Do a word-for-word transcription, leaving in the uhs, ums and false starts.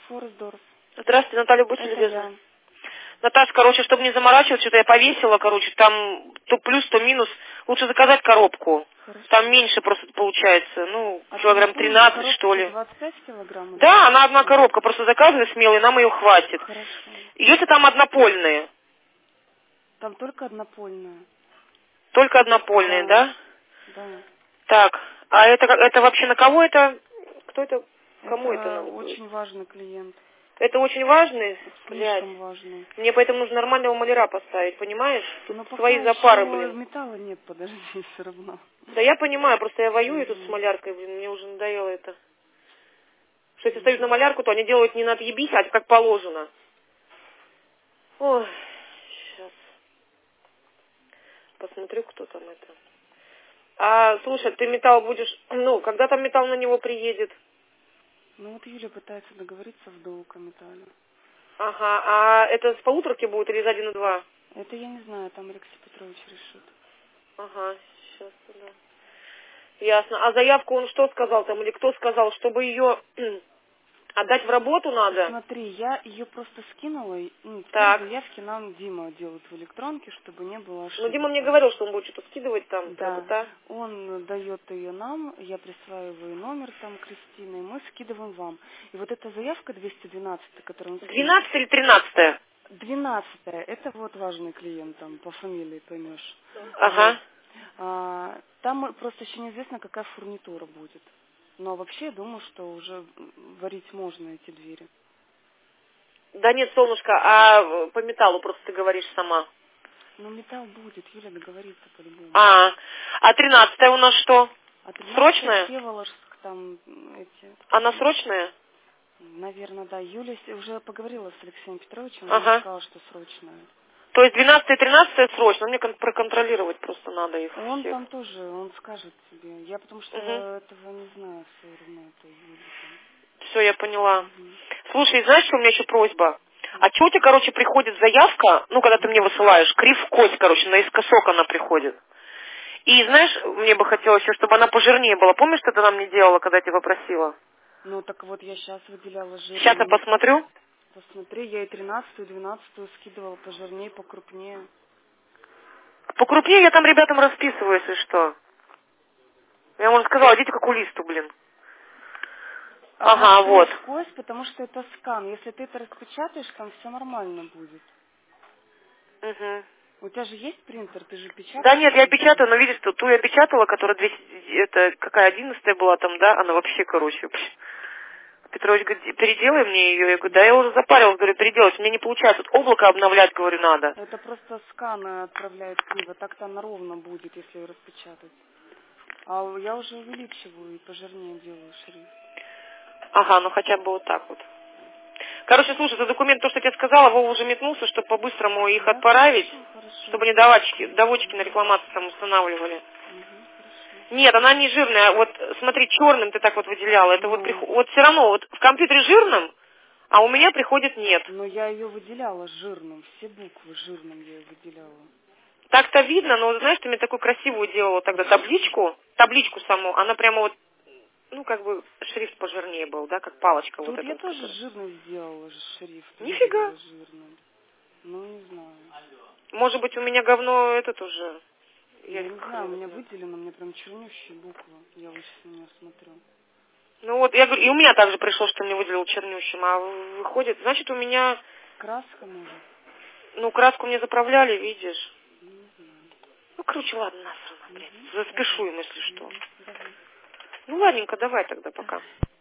Форсдорф. Здравствуйте, Наталья, будьте Это любезны. я. Наташ, короче, чтобы не заморачиваться, что-то я повесила, короче, там то плюс, то минус. Лучше заказать коробку. Хорошо. Там меньше просто получается. Ну, А килограмм ты напомни, тринадцать, коробка что ли. двадцать пять килограмм? или Да, она одна сколько? коробка, просто заказывай смело, и нам ее хватит. Хорошо. Если там однопольные, Там только однопольная. только однопольные, Да. да? Да. Так, а это, как- это вообще на кого это? Кто это? Кому это Это надо будет? очень важный клиент. Это очень важный, блядь. Слишком важный. Мне поэтому нужно нормального маляра поставить, понимаешь? Тут Но пока свои запары, еще блин. металла нет, подожди, все равно. Да я понимаю, просто я воюю тут с Мгм. маляркой, блин, мне уже надоело это. Что если ставить на Мгм. малярку, то они делают не на отъебись, а как положено. Ой, сейчас посмотрю, кто там это. А, слушай, ты металл будешь, ну, когда там металл на него приедет? Ну вот Юля пытается договориться в долг о металле. Ага, а это с полуторки будет или из один и два? Это я не знаю, там Алексей Петрович решит. Ага, сейчас туда. Ясно. А заявку он что сказал там, или кто сказал, чтобы ее отдать в работу надо? Смотри, я ее просто скинула, и ну, теперь Так. заявки нам Дима делает в электронке, чтобы не было Ну, Дима ошибок мне там. говорил, что он будет что-то скидывать там, Да, тра-та-та. он дает ее нам, я присваиваю номер там Кристины, и мы скидываем вам. И вот эта заявка двести двенадцать, которую он скинул, Двенадцатое или тринадцатое? двенадцатая, это вот важный клиент, там по фамилии поймешь. Вот. Ага. А, там просто еще неизвестно, какая фурнитура будет. Но вообще, я думаю, что уже варить можно эти двери. Да нет, солнышко, а э, по металлу просто ты говоришь сама. Но металл будет, Юля договорится по-любому. А, а тринадцатое у нас что? А тринадцатая Срочная? Всеволожск, там м, эти, Она срочная? наверное, да. Юля с- уже поговорила с Алексеем Петровичем, он ей Ага. сказал, что срочная. То есть двенадцатое и тринадцатое срочно, мне кон- проконтролировать просто надо их Он всех. там тоже, он скажет тебе. Я потому что Угу. этого не знаю, все равно это Юля Все, я поняла. там. Мгм. Слушай, знаешь, что у меня еще просьба? А Так. что у тебя, короче, приходит заявка, ну, когда ты мне Мгм. высылаешь, крив кость, короче, наискосок она приходит. И знаешь, мне бы хотелось еще, чтобы она пожирнее была. Помнишь, что ты нам не делала, когда я тебя попросила? Ну так вот я сейчас выделяла Сейчас я жирным. посмотрю. Посмотри, я и тринадцатую, двенадцатую скидывала пожирнее, покрупнее. Покрупнее я там ребятам расписываю, если что. Я, можно сказала, идите к окулисту, блин. Ага, Ага, крив вот. кость, потому что это скан. Если ты это распечатаешь, там все нормально будет. Угу. У тебя же есть принтер, ты же Да печатаешь нет, я по-любому. печатаю, но видишь, ту, ту я печатала, которая двести, это какая одиннадцатая была там, да, она вообще, короче, пш. Петрович говорит, переделай мне ее. Я говорю, да я уже запарилась, говорю, переделать, мне не получается, тут облако обновлять, говорю, надо. Это просто скан отправляет криво, так-то она ровно будет, если ее распечатать. А я уже увеличиваю и пожирнее делаю шрифт. Ага, ну хотя бы вот так вот. Короче, слушай, за документ, то, что я тебе сказала, Вова уже метнулся, чтобы по-быстрому их Да, отправить, хорошо, хорошо. чтобы не доводчики, доводчики на рекламацию там устанавливали. Угу, хорошо. Нет, она не жирная. Вот смотри, черным ты так вот выделяла. Это вот приход... Ну, вот все равно вот в компьютере жирным, а у меня приходит нет. но я ее выделяла жирным, все буквы жирным я ее выделяла. Так-то видно, но вот знаешь, ты мне такую красивую делала тогда табличку, табличку саму, она прямо вот, ну как бы шрифт пожирнее был, да, как палочка вот Тут эта я вот, тоже которая. жирный сделала же шрифт, Нифига. выделила жирным. Ну, не знаю. Может быть, у меня говно этот уже. Я Я не знаю, у хрен меня знает. выделено, у меня прям чернющие буквы. Я вот сейчас на нее смотрю. Ну вот, я говорю, и у меня также пришло, что мне выделил чернющим, а выходит, значит, у меня, Краска, может? ну, краску мне заправляли, видишь. Не знаю. Ну, короче, ладно, насрано, блядь. Угу, Заспешу давай. им, если что. Угу, давай. Ну, ладненько, давай тогда пока. Давай.